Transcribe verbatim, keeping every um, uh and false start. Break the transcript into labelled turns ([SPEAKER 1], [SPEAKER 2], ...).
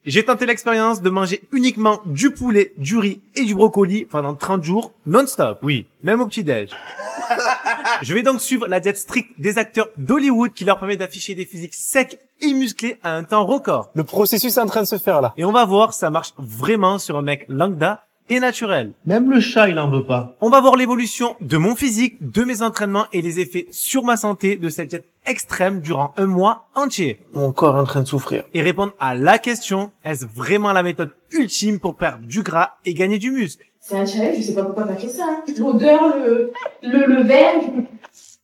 [SPEAKER 1] J'ai tenté l'expérience de manger uniquement du poulet, du riz et du brocoli pendant trente jours, non-stop. Oui, même au petit-déj. Je vais donc suivre la diète stricte des acteurs d'Hollywood qui leur permet d'afficher des physiques secs et musclés à un temps record.
[SPEAKER 2] Le processus est en train de se faire là.
[SPEAKER 1] Et on va voir, ça marche vraiment sur un mec lambda et naturel.
[SPEAKER 3] Même le chat, il en veut pas.
[SPEAKER 1] On va voir l'évolution de mon physique, de mes entraînements et les effets sur ma santé de cette diète extrême durant un mois entier.
[SPEAKER 2] Mon corps est en train de souffrir.
[SPEAKER 1] Et répondre à la question, est-ce vraiment la méthode ultime pour perdre du gras et gagner du muscle?
[SPEAKER 4] C'est un challenge, je sais pas pourquoi t'as fait ça. Hein. L'odeur, le, le, le verre.